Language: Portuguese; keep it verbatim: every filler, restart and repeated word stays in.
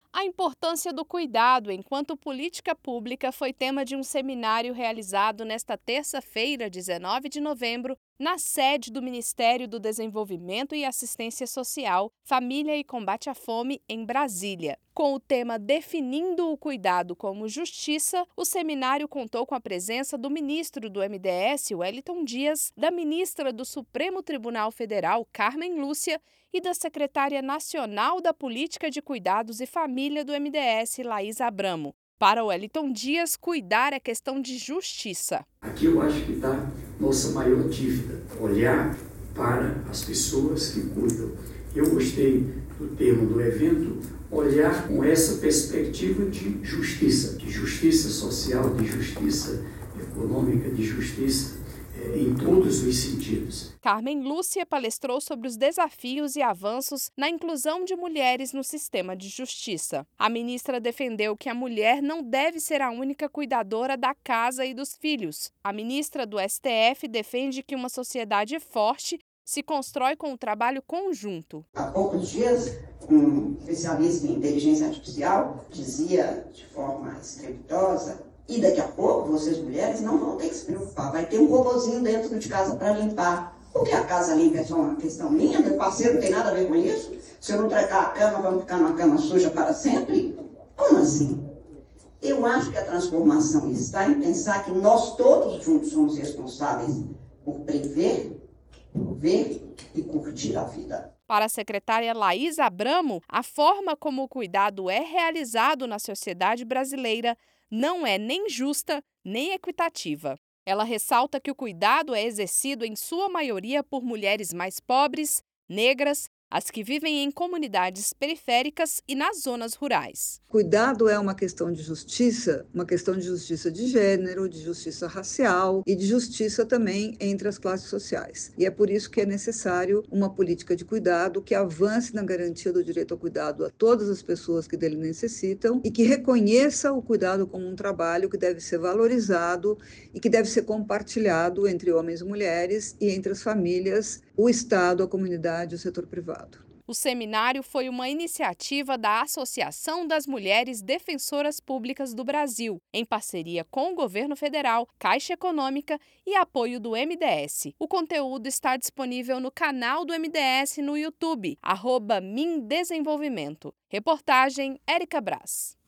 A importância do cuidado enquanto política pública foi tema de um seminário realizado nesta terça-feira, dezenove de novembro, na sede do Ministério do Desenvolvimento e Assistência Social, Família e Combate à Fome, em Brasília. Com o tema Definindo o Cuidado como Justiça, o seminário contou com a presença do ministro do M D S, Wellington Dias, da ministra do Supremo Tribunal Federal, Carmen Lúcia, e da secretária nacional da Política de Cuidados e Família do M D S, Laís Abramo. Para Wellington Dias, cuidar é questão de justiça. Aqui eu acho que está nossa maior dívida, olhar para as pessoas que cuidam. Eu gostei do termo do evento, olhar com essa perspectiva de justiça, de justiça social, de justiça econômica, de justiça eh, em todos os sentidos. Carmen Lúcia palestrou sobre os desafios e avanços na inclusão de mulheres no sistema de justiça. A ministra defendeu que a mulher não deve ser a única cuidadora da casa e dos filhos. A ministra do S T F defende que uma sociedade forte se constrói com o trabalho conjunto. Há poucos dias, um especialista em inteligência artificial dizia de forma estrepitosa: e daqui a pouco vocês mulheres não vão ter que se preocupar, vai ter um robozinho dentro de casa para limpar. Porque a casa limpa é só uma questão minha, meu parceiro não tem nada a ver com isso? Se eu não tratar a cama, vamos ficar numa cama suja para sempre? Como assim? Eu acho que a transformação está em pensar que nós todos juntos somos responsáveis por prever, ver e curtir a vida. Para a secretária Laís Abramo, a forma como o cuidado é realizado na sociedade brasileira não é nem justa nem equitativa. Ela ressalta que o cuidado é exercido em sua maioria por mulheres mais pobres, negras, as que vivem em comunidades periféricas e nas zonas rurais. Cuidado é uma questão de justiça, uma questão de justiça de gênero, de justiça racial e de justiça também entre as classes sociais. E é por isso que é necessário uma política de cuidado que avance na garantia do direito ao cuidado a todas as pessoas que dele necessitam e que reconheça o cuidado como um trabalho que deve ser valorizado e que deve ser compartilhado entre homens e mulheres e entre as famílias, o Estado, a comunidade e o setor privado. O seminário foi uma iniciativa da Associação das Mulheres Defensoras Públicas do Brasil, em parceria com o governo federal, Caixa Econômica e apoio do M D S. O conteúdo está disponível no canal do M D S no YouTube, arroba Mindesenvolvimento. Reportagem Érica Braz.